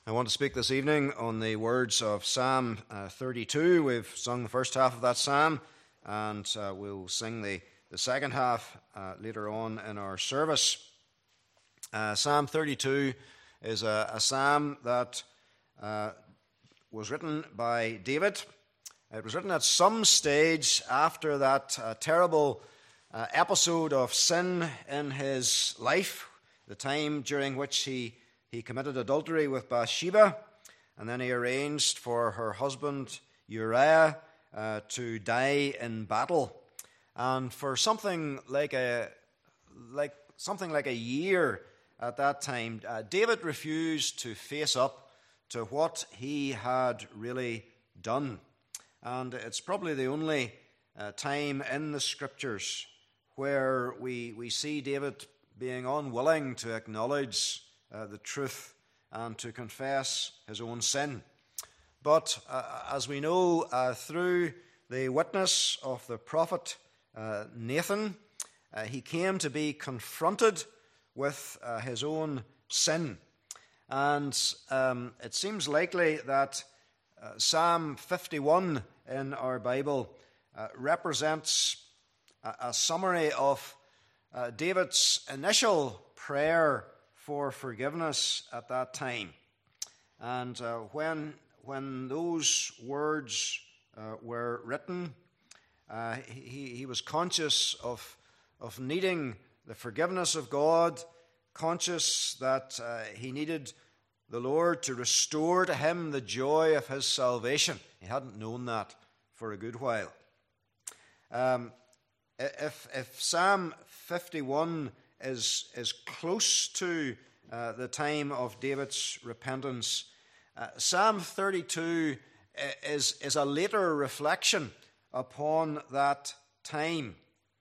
I want to speak this evening on the words of Psalm 32. We've sung the first half of that psalm, and we'll sing the second half later on in our service. Psalm 32 is a psalm that was written by David. It was written at some stage after that terrible episode of sin in his life, the time during which he committed adultery with Bathsheba, and then he arranged for her husband Uriah to die in battle. And for something like a year at that time, David refused to face up to what he had really done. And it's probably the only time in the Scriptures where we see David being unwilling to acknowledge the truth and to confess his own sin. But as we know through the witness of the prophet Nathan, he came to be confronted with his own sin. And it seems likely that Psalm 51 in our Bible represents a summary of David's initial prayer for forgiveness at that time. And when those words were written, he was conscious of needing the forgiveness of God, conscious that he needed the Lord to restore to him the joy of his salvation. He hadn't known that for a good while. If Psalm 51 is close to the time of David's repentance, Psalm 32 is a later reflection upon that time.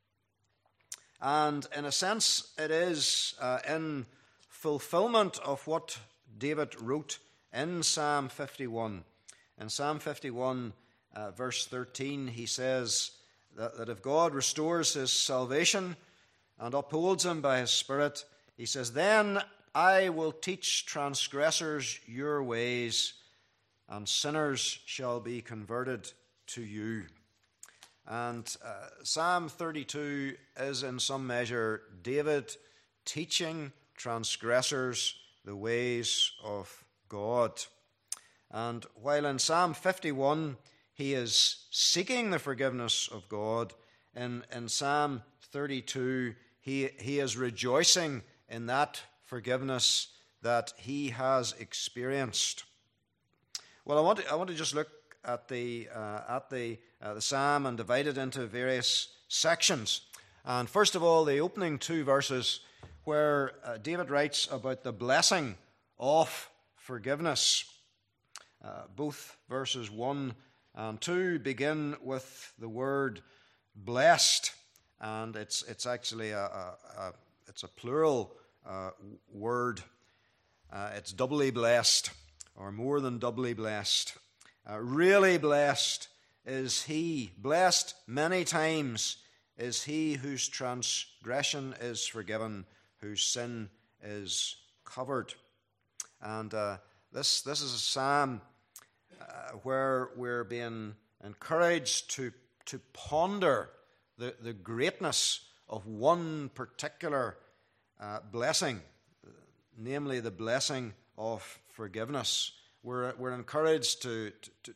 And in a sense, it is in fulfillment of what David wrote in Psalm 51. In Psalm 51, verse 13, he says that if God restores his salvation and upholds him by his Spirit, he says, "Then I will teach transgressors your ways, and sinners shall be converted to you." And Psalm 32 is in some measure David teaching transgressors the ways of God. And while in Psalm 51 he is seeking the forgiveness of God, in Psalm 32 he is rejoicing in that forgiveness that he has experienced. Well, I want to just look at the psalm and divide it into various sections. And first of all, the opening two verses where David writes about the blessing of forgiveness. Both verses 1 and 2 begin with the word blessed, and it's actually it's a plural word. It's doubly blessed, or more than doubly blessed. Really blessed is he, blessed many times is he whose transgression is forgiven, whose sin is covered. And this is a psalm where we're being encouraged to ponder the greatness of one particular blessing, namely the blessing of forgiveness. We're encouraged to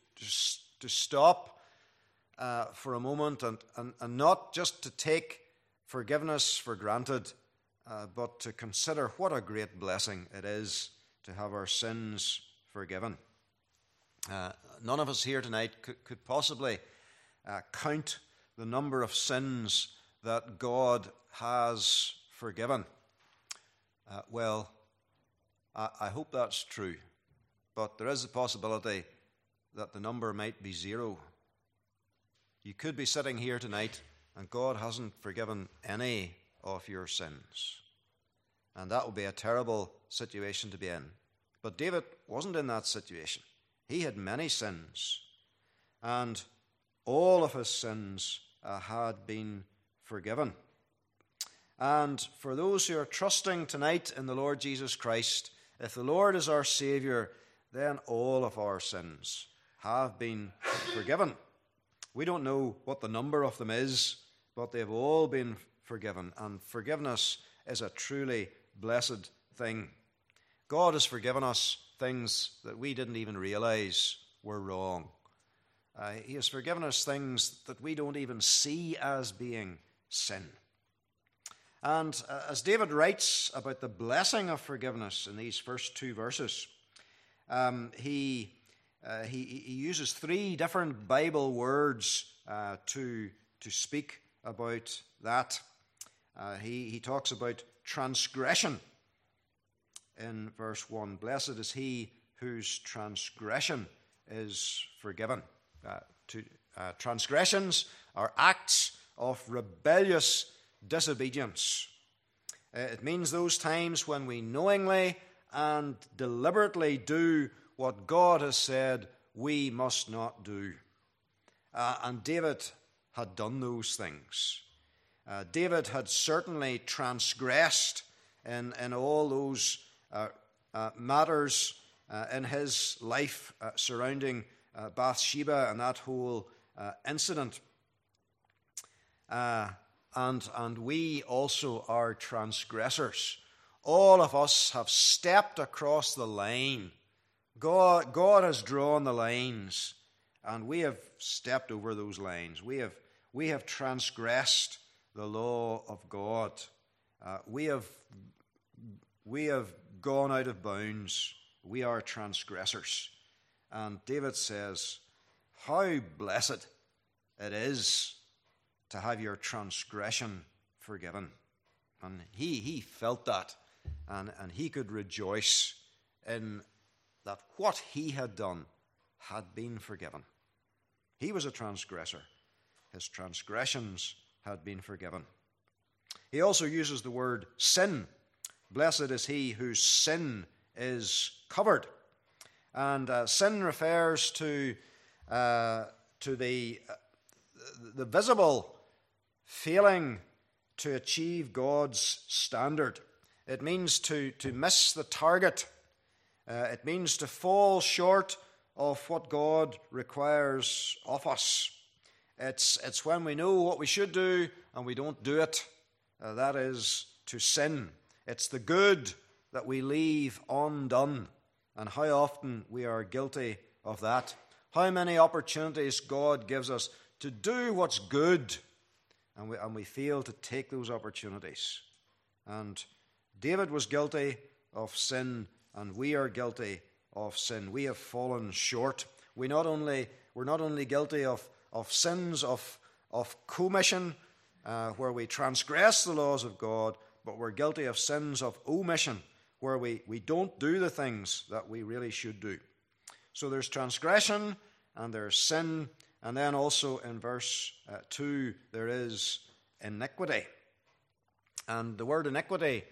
stop for a moment and not just to take forgiveness for granted, but to consider what a great blessing it is to have our sins forgiven. None of us here tonight could possibly count the number of sins that God has forgiven. Well, I hope that's true, but there is a possibility that the number might be zero. You could be sitting here tonight and God hasn't forgiven any of your sins. And that would be a terrible situation to be in. But David wasn't in that situation. He had many sins, and all of his sins had been forgiven. And for those who are trusting tonight in the Lord Jesus Christ, if the Lord is our Saviour, then all of our sins have been forgiven. We don't know what the number of them is, but they've all been forgiven. And forgiveness is a truly blessed thing. God has forgiven us things that we didn't even realize were wrong. He has forgiven us things that we don't even see as being sin. And as David writes about the blessing of forgiveness in these first two verses, he uses three different Bible words to speak about that. He talks about transgression in verse 1. Blessed is he whose transgression is forgiven. Transgressions are acts of rebellious disobedience. It means those times when we knowingly and deliberately do what God has said we must not do. And David had done those things. David had certainly transgressed in all those matters in his life surrounding Bathsheba and that whole incident. And we also are transgressors. All of us have stepped across the line. God has drawn the lines, and we have stepped over those lines. We have transgressed the law of God. We have gone out of bounds. We are transgressors. And David says, how blessed it is to have your transgression forgiven. And he felt that, and he could rejoice in that what he had done had been forgiven. He was a transgressor. His transgressions had been forgiven. He also uses the word sin. Blessed is he whose sin is covered. And sin refers to the visible failing to achieve God's standard. It means to miss the target. It means to fall short of what God requires of us. It's when we know what we should do and we don't do it. That is to sin. It's the good that we leave undone. And how often we are guilty of that. How many opportunities God gives us to do what's good, and we fail to take those opportunities. And David was guilty of sin, and we are guilty of sin. We have fallen short. We're not only guilty of sins of commission, where we transgress the laws of God, but we're guilty of sins of omission, where we don't do the things that we really should do. So there's transgression and there's sin, and then also in verse 2 there is iniquity. And the word iniquity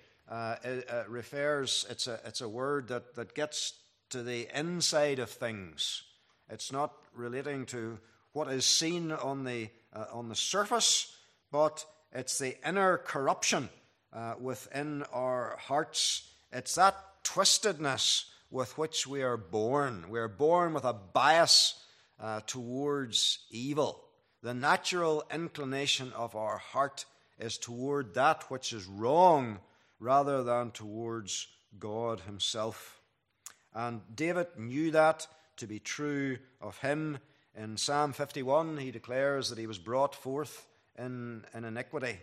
refers, it's a word that gets to the inside of things. It's not relating to what is seen on the surface, but it's the inner corruption within our hearts. It's that twistedness with which we are born. We are born with a bias towards evil. The natural inclination of our heart is toward that which is wrong rather than towards God himself. And David knew that to be true of him. In Psalm 51, he declares that he was brought forth in iniquity.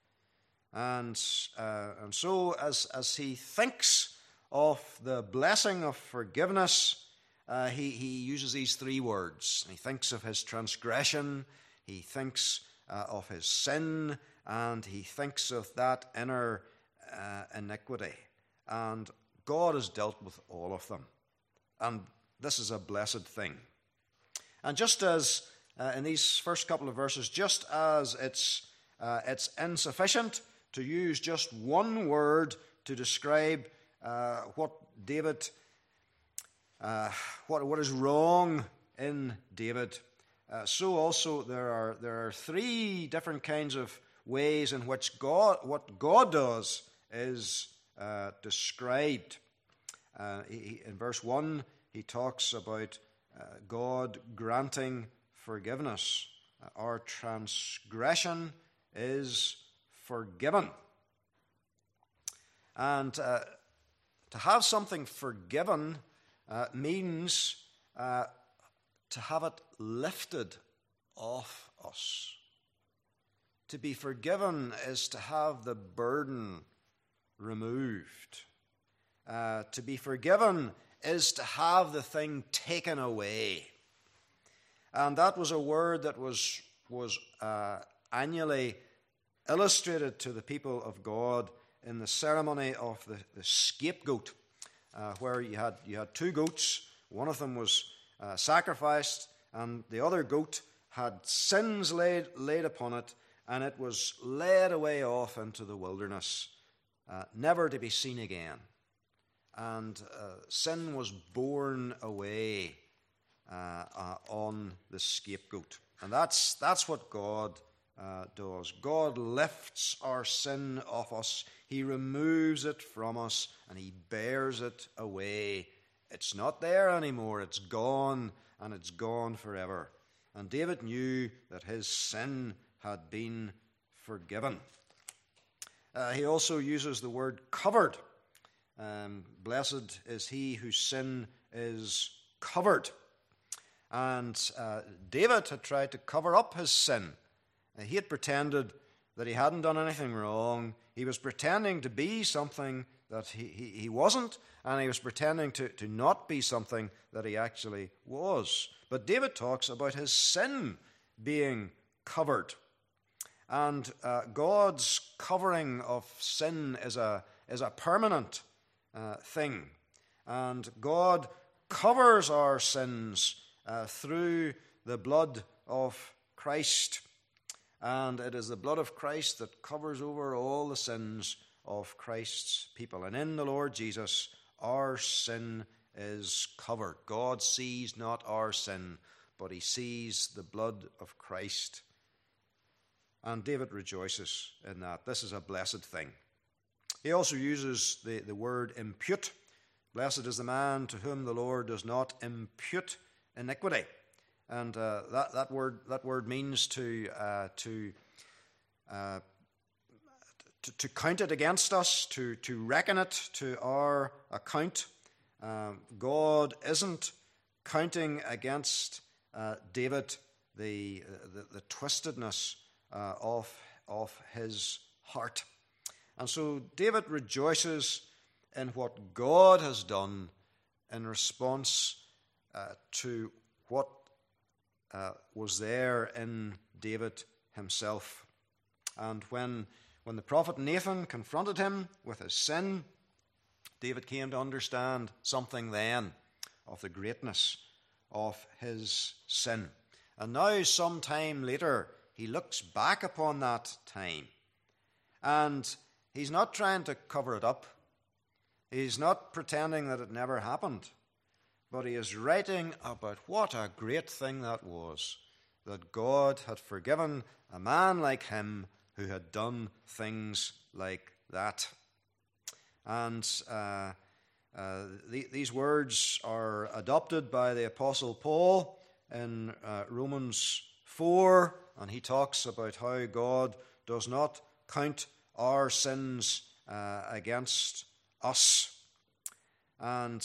And so as he thinks of the blessing of forgiveness, he uses these three words. He thinks of his transgression, he thinks of his sin, and he thinks of that inner iniquity. And God has dealt with all of them. And this is a blessed thing. And just as in these first couple of verses, just as it's insufficient to use just one word to describe what David, what is wrong in David, so also there are three different kinds of ways in which what God does is described. In verse 1, he talks about God granting forgiveness. Our transgression is forgiven. And to have something forgiven means to have it lifted off us. To be forgiven is to have the burden removed. To be forgiven is to have the thing taken away. And that was a word that was annually illustrated to the people of God in the ceremony of the scapegoat, where you had two goats. One of them was sacrificed, and the other goat had sins laid upon it, and it was led away off into the wilderness, never to be seen again. And sin was borne away on the scapegoat. And that's what God does. God lifts our sin off us. He removes it from us, and he bears it away. It's not there anymore. It's gone, and it's gone forever. And David knew that his sin had been forgiven. He also uses the word covered. Blessed is he whose sin is covered. And David had tried to cover up his sin. He had pretended that he hadn't done anything wrong. He was pretending to be something that he wasn't, and he was pretending to not be something that he actually was. But David talks about his sin being covered. And God's covering of sin is a permanent thing. And God covers our sins through the blood of Christ. And it is the blood of Christ that covers over all the sins of Christ's people. And in the Lord Jesus, our sin is covered. God sees not our sin, but he sees the blood of Christ. And David rejoices in that. This is a blessed thing. He also uses the word impute. Blessed is the man to whom the Lord does not impute iniquity. And that word means to count it against us, to reckon it to our account. God isn't counting against David the twistedness of his heart. And so David rejoices in what God has done in response to what was there in David himself. And when the prophet Nathan confronted him with his sin, David came to understand something then of the greatness of his sin. And now, some time later, he looks back upon that time. And he's not trying to cover it up. He's not pretending that it never happened. But he is writing about what a great thing that was, that God had forgiven a man like him who had done things like that. And these words are adopted by the Apostle Paul in Romans 4, and he talks about how God does not count our sins against us. And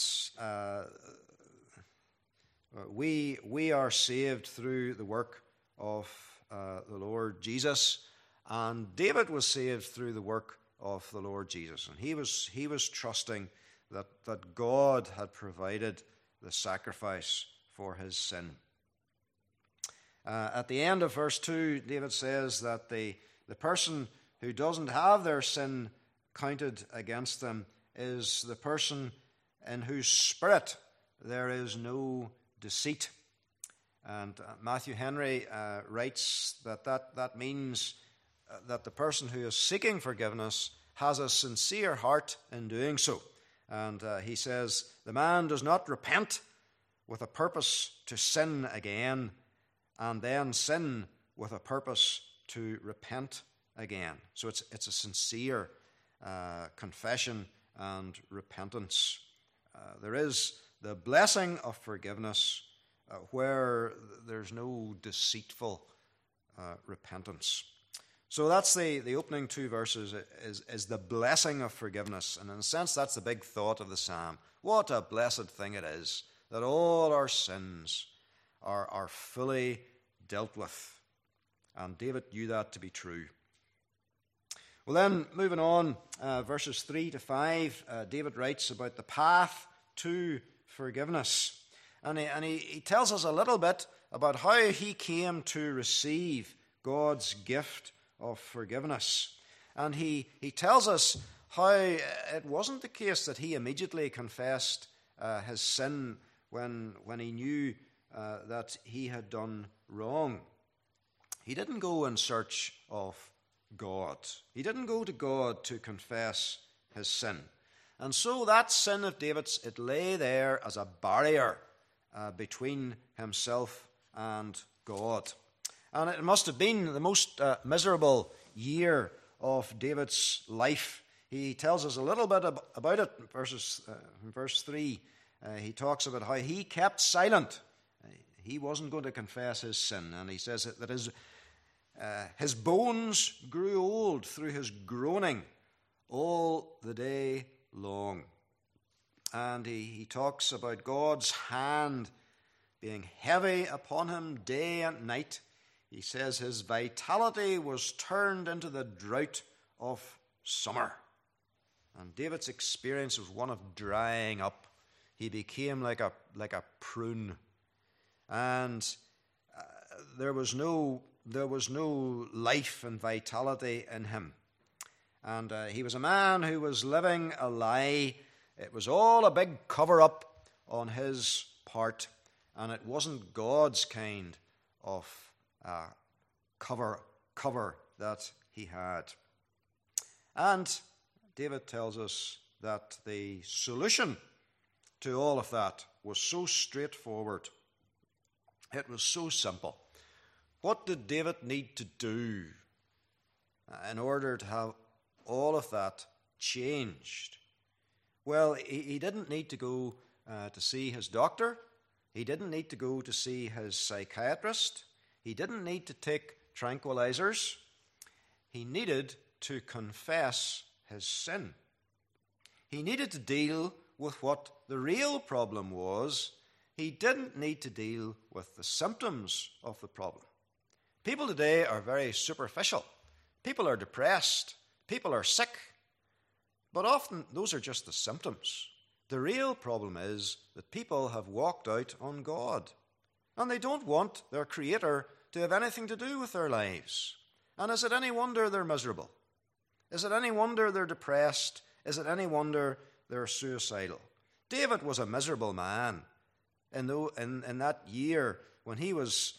we are saved through the work of the Lord Jesus, and David was saved through the work of the Lord Jesus, and he was trusting that God had provided the sacrifice for his sin. At the end of verse 2, David says that the person who doesn't have their sin counted against them is the person in whose spirit there is no deceit. And Matthew Henry writes that means that the person who is seeking forgiveness has a sincere heart in doing so. And he says, the man does not repent with a purpose to sin again, and then sin with a purpose to repent again. So it's a sincere confession and repentance. There is the blessing of forgiveness where there's no deceitful repentance. So that's the opening two verses is the blessing of forgiveness. And in a sense, that's the big thought of the psalm. What a blessed thing it is that all our sins are fully dealt with. And David knew that to be true. Well then, moving on, verses 3 to 5, David writes about the path to forgiveness. And he tells us a little bit about how he came to receive God's gift of forgiveness. And he tells us how it wasn't the case that he immediately confessed his sin when he knew that he had done wrong. He didn't go in search of God. He didn't go to God to confess his sin. And so that sin of David's, it lay there as a barrier between himself and God. And it must have been the most miserable year of David's life. He tells us a little bit about it in verse 3. He talks about how he kept silent. He wasn't going to confess his sin. And he says that his bones grew old through his groaning all the day long. And he talks about God's hand being heavy upon him day and night. He says his vitality was turned into the drought of summer. And David's experience was one of drying up. He became like a prune. And there was no life and vitality in him. And he was a man who was living a lie. It was all a big cover-up on his part. And it wasn't God's kind of cover that he had. And David tells us that the solution to all of that was so straightforward. It was so simple. What did David need to do in order to have all of that changed? Well, he didn't need to go to see his doctor. He didn't need to go to see his psychiatrist. He didn't need to take tranquilizers. He needed to confess his sin. He needed to deal with what the real problem was. He didn't need to deal with the symptoms of the problem. People today are very superficial. People are depressed. People are sick. But often those are just the symptoms. The real problem is that people have walked out on God. And they don't want their Creator to have anything to do with their lives. And is it any wonder they're miserable? Is it any wonder they're depressed? Is it any wonder they're suicidal? David was a miserable man in that year when he was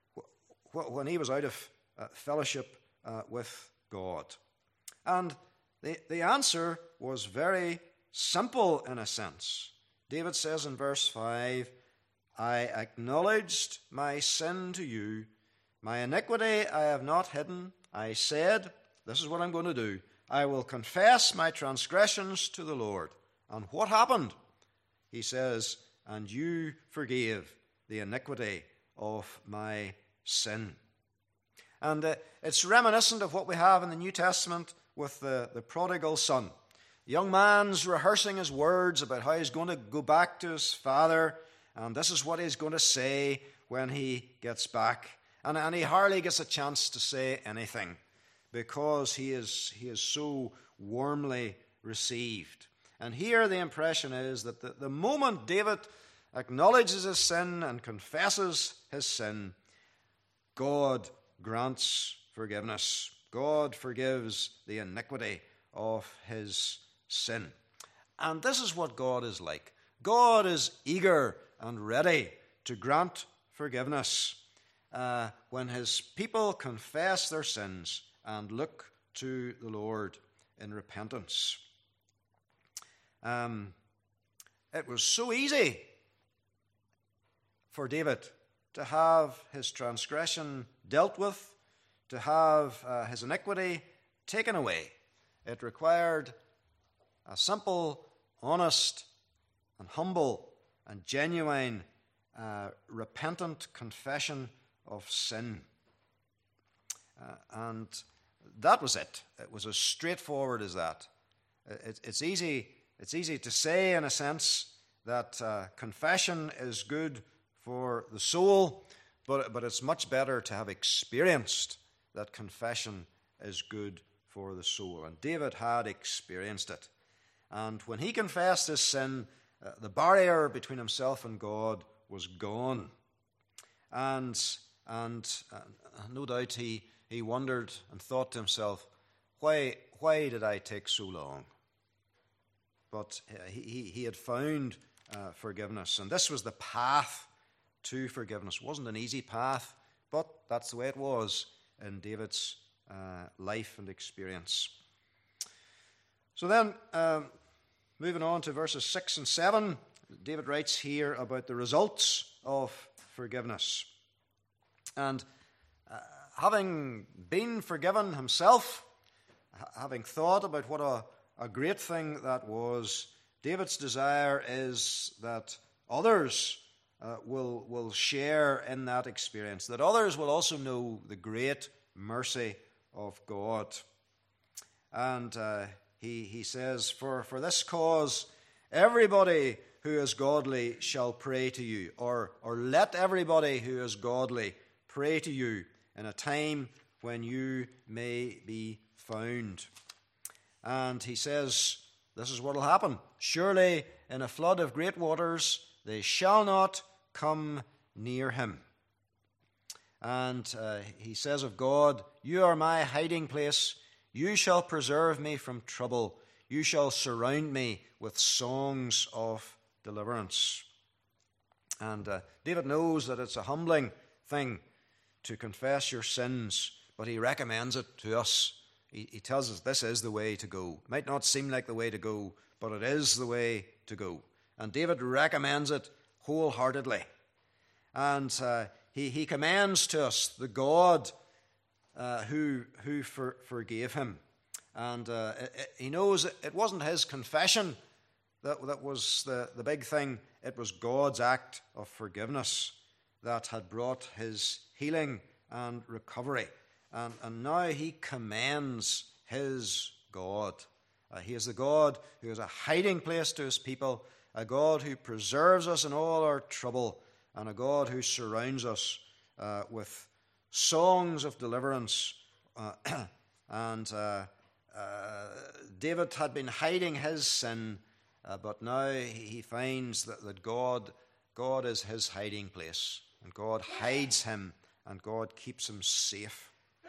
out of fellowship with God. And the answer was very simple in a sense. David says in verse 5, I acknowledged my sin to you. My iniquity I have not hidden. I said, this is what I'm going to do. I will confess my transgressions to the Lord. And what happened? He says, and you forgave the iniquity of my sin. And it's reminiscent of what we have in the New Testament with the prodigal son. The young man's rehearsing his words about how he's going to go back to his father, and this is what he's going to say when he gets back. And he hardly gets a chance to say anything because he is so warmly received. And here the impression is that the moment David acknowledges his sin and confesses his sin, God grants forgiveness. God forgives the iniquity of his sin. And this is what God is like. God is eager and ready to grant forgiveness when his people confess their sins and look to the Lord in repentance. It was so easy for David to have his transgression dealt with, to have his iniquity taken away. It required a simple, honest, and humble and genuine, repentant confession of sin. And that was it. It was as straightforward as that. It's easy to say, in a sense, that confession is good for the soul, but it's much better to have experienced that confession is good for the soul. And David had experienced it. And when he confessed his sin, the barrier between himself and God was gone. And no doubt he wondered and thought to himself, why did I take so long? But he had found forgiveness, and this was the path to forgiveness. It wasn't an easy path, but that's the way it was in David's life and experience. So then, moving on to verses 6 and 7, David writes here about the results of forgiveness. And having been forgiven himself, having thought about what a great thing that was, David's desire is that others will share in that experience, that others will also know the great mercy of God. And he says, for this cause, everybody who is godly shall pray to you, or let everybody who is godly pray to you in a time when you may be found. And he says, this is what will happen. Surely in a flood of great waters they shall not come near him. And he says of God, you are my hiding place. You shall preserve me from trouble. You shall surround me with songs of deliverance. And David knows that it's a humbling thing to confess your sins, but he recommends it to us. He tells us this is the way to go. It might not seem like the way to go, but it is the way to go. And David recommends it wholeheartedly. And he commends to us the God who forgave him. And he knows it wasn't his confession that was the big thing. It was God's act of forgiveness that had brought his healing and recovery. And now he commends his God. He is the God who is a hiding place to his people, a God who preserves us in all our trouble, and a God who surrounds us with songs of deliverance. David had been hiding his sin, but now he finds that God is his hiding place, and God hides him, and God keeps him safe.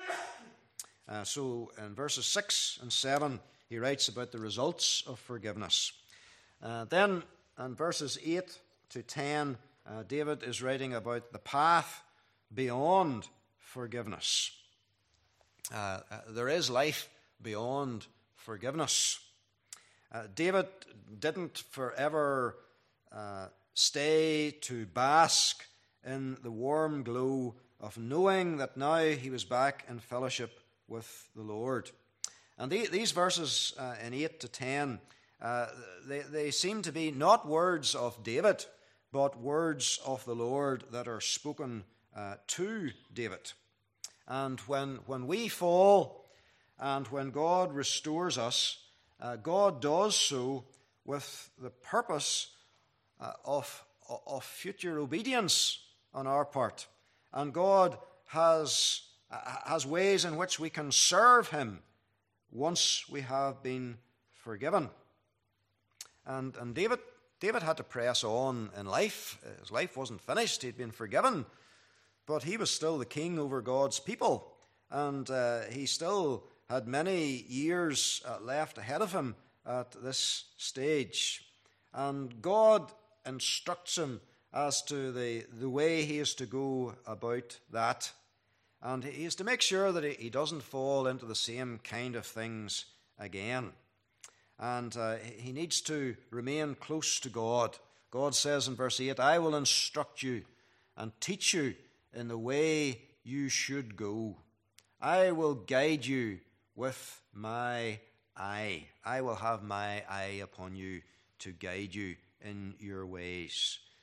So in verses 6 and 7, he writes about the results of forgiveness. Then in verses 8 to 10, David is writing about the path beyond forgiveness. There is life beyond forgiveness. David didn't forever stay to bask in the warm glow of knowing that now he was back in fellowship with the Lord. And these verses in 8 to 10, they seem to be not words of David, but words of the Lord that are spoken to David. And when we fall and when God restores us, God does so with the purpose of future obedience on our part. And God has ways in which we can serve him once we have been forgiven. And David had to press on in life. His life wasn't finished. He'd been forgiven, but he was still the king over God's people, and he still had many years left ahead of him at this stage. And God instructs him as to the way he is to go about that. And he is to make sure that he doesn't fall into the same kind of things again. And he needs to remain close to God. God says in verse 8, I will instruct you and teach you in the way you should go. I will guide you with my eye. I will have my eye upon you to guide you in your ways.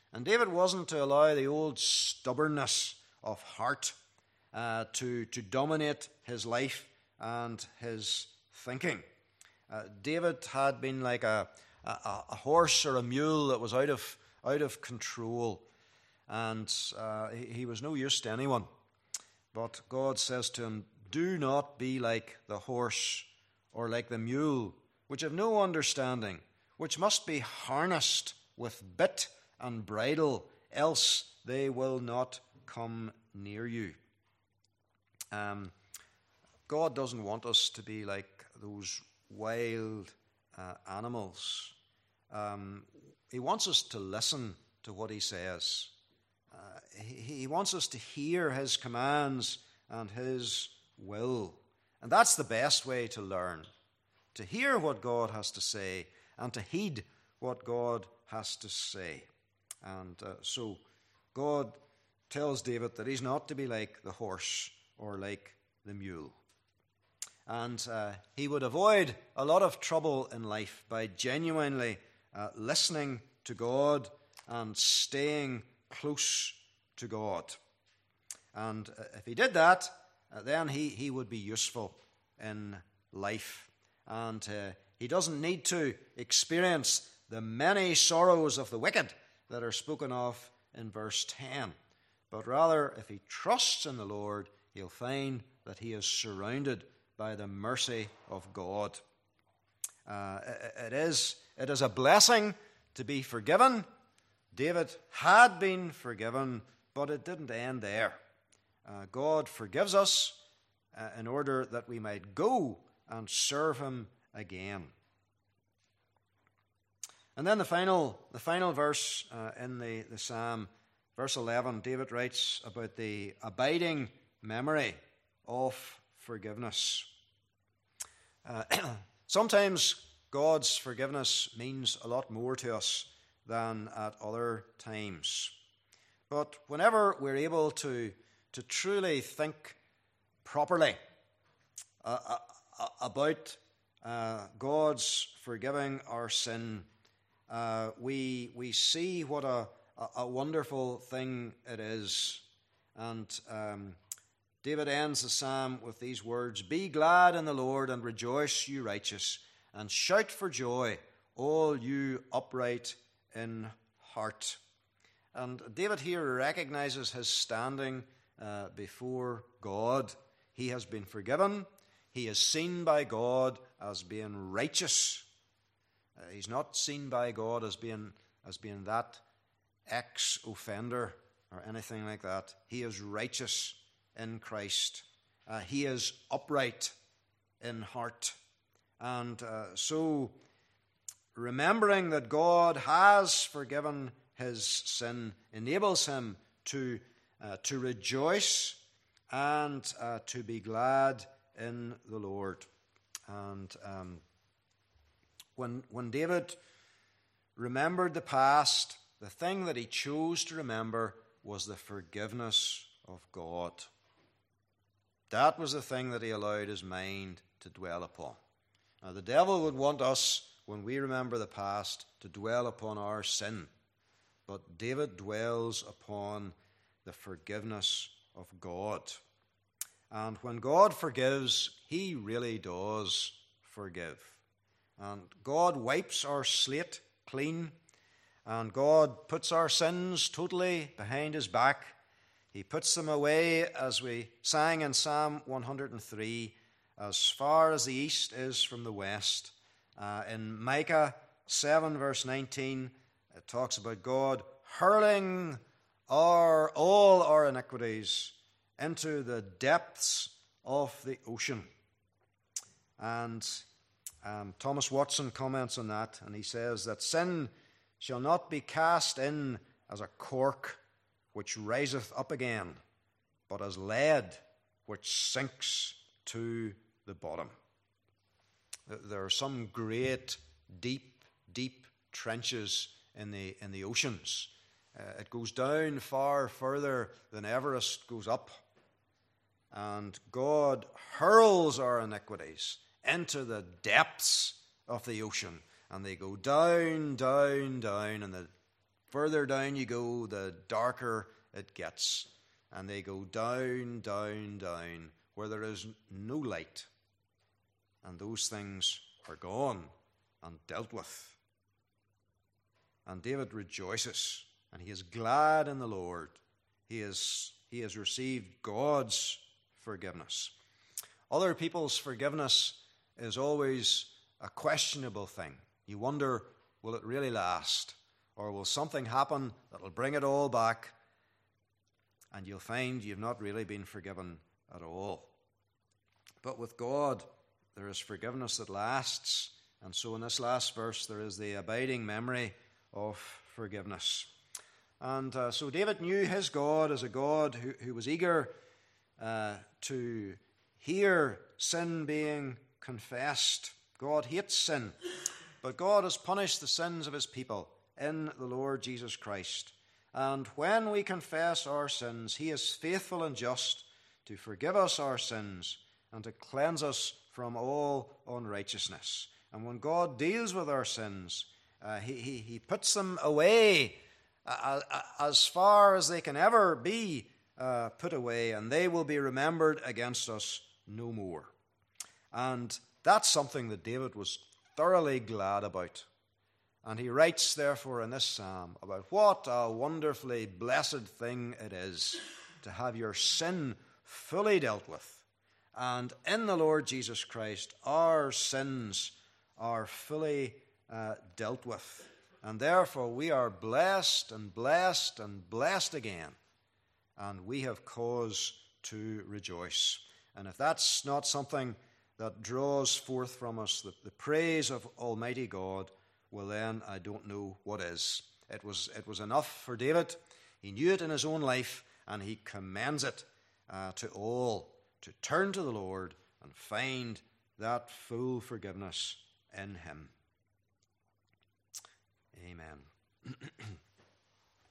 And David wasn't to allow the old stubbornness of heart to dominate his life and his thinking. David had been like a horse or a mule that was out of control, and he was no use to anyone. But God says to him, "Do not be like the horse or like the mule, which have no understanding, which must be harnessed with bit and bridle, else they will not come near you." God doesn't want us to be like those wild animals. He wants us to listen to what he says. He wants us to hear his commands and his will. And that's the best way to learn, to hear what God has to say and to heed what God has to say. And so God tells David that he's not to be like the horse or like the mule. And he would avoid a lot of trouble in life by genuinely listening to God and staying close to God. And if he did that, then he would be useful in life. And he doesn't need to experience the many sorrows of the wicked that are spoken of in verse 10. But rather, if he trusts in the Lord, he'll find that he is surrounded by the mercy of God. It is a blessing to be forgiven. David had been forgiven, but it didn't end there. God forgives us in order that we might go and serve him again. And then the final verse in the psalm, verse 11, David writes about the abiding memory of forgiveness. Sometimes God's forgiveness means a lot more to us than at other times. But whenever we're able to truly think properly about God's forgiving our sin, we see what a wonderful thing it is. And David ends the psalm with these words: "Be glad in the Lord and rejoice, you righteous, and shout for joy, all you upright in heart." And David here recognizes his standing before God. He has been forgiven. He is seen by God as being righteous. He's not seen by God as being that ex-offender or anything like that. He is righteous in Christ. He is upright in heart. And so remembering that God has forgiven his sin enables him to rejoice and to be glad in the Lord. And when David remembered the past, the thing that he chose to remember was the forgiveness of God. That was the thing that he allowed his mind to dwell upon. Now, the devil would want us, when we remember the past, to dwell upon our sin. But David dwells upon the forgiveness of God. And when God forgives, he really does forgive. And God wipes our slate clean. And God puts our sins totally behind his back. He puts them away, as we sang in Psalm 103, as far as the east is from the west. In Micah 7, verse 19, it talks about God hurling all our iniquities into the depths of the ocean. And Thomas Watson comments on that, and he says that sin shall not be cast in as a cork which riseth up again, but as lead which sinks to the bottom. There are some great, deep trenches in the oceans. It goes down far further than Everest goes up. And God hurls our iniquities into the depths of the ocean. And they go down, and the further down you go, the darker it gets. And they go down, down, down, where there is no light. And those things are gone and dealt with. And David rejoices, and he is glad in the Lord. He has received God's forgiveness. Other people's forgiveness is always a questionable thing. You wonder, will it really last? Or will something happen that will bring it all back? And you'll find you've not really been forgiven at all. But with God, there is forgiveness that lasts. And so in this last verse, there is the abiding memory of forgiveness. And so David knew his God as a God who was eager to hear sin being confessed. God hates sin, but God has punished the sins of his people in the Lord Jesus Christ. And when we confess our sins, he is faithful and just to forgive us our sins and to cleanse us from all unrighteousness. And when God deals with our sins, he puts them away as far as they can ever be put away, and they will be remembered against us no more. And that's something that David was thoroughly glad about. And he writes, therefore, in this psalm about what a wonderfully blessed thing it is to have your sin fully dealt with. And in the Lord Jesus Christ, our sins are fully dealt with. And therefore, we are blessed and blessed and blessed again. And we have cause to rejoice. And if that's not something that draws forth from us the praise of Almighty God, well then, I don't know what is. It was enough for David. He knew it in his own life, and he commends it to all to turn to the Lord and find that full forgiveness in him. Amen.